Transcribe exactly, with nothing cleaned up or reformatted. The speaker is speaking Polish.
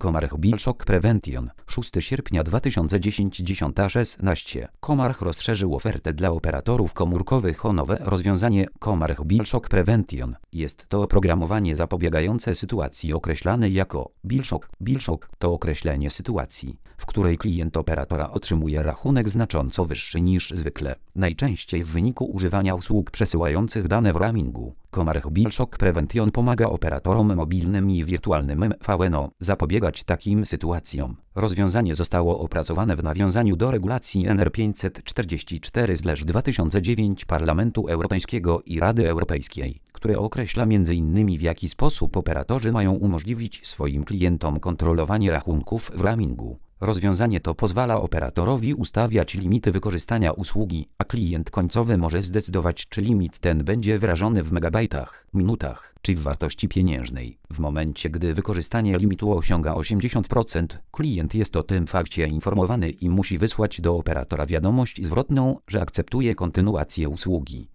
Comarch Bill Shock Prevention, szóstego sierpnia dwa tysiące dziesiątego szesnaście. Comarch rozszerzył ofertę dla operatorów komórkowych o nowe rozwiązanie Comarch Bill Shock Prevention. Jest to oprogramowanie zapobiegające sytuacji określanej jako Bill Shock. Bill Shock to określenie sytuacji, w której klient operatora otrzymuje rachunek znacząco wyższy niż zwykle, najczęściej w wyniku używania usług przesyłających dane w roamingu. Comarch Bill Shock Prevention pomaga operatorom mobilnym i wirtualnym M V N O zapobiegać takim sytuacjom. Rozwiązanie zostało opracowane w nawiązaniu do regulacji N R pięćset czterdzieści cztery dwa tysiące dziewięć Parlamentu Europejskiego i Rady Europejskiej, które określa między innymi w jaki sposób operatorzy mają umożliwić swoim klientom kontrolowanie rachunków w roamingu. Rozwiązanie to pozwala operatorowi ustawiać limity wykorzystania usługi, a klient końcowy może zdecydować, czy limit ten będzie wyrażony w megabajtach, minutach, czy w wartości pieniężnej. W momencie, gdy wykorzystanie limitu osiąga osiemdziesiąt procent, klient jest o tym fakcie informowany i musi wysłać do operatora wiadomość zwrotną, że akceptuje kontynuację usługi.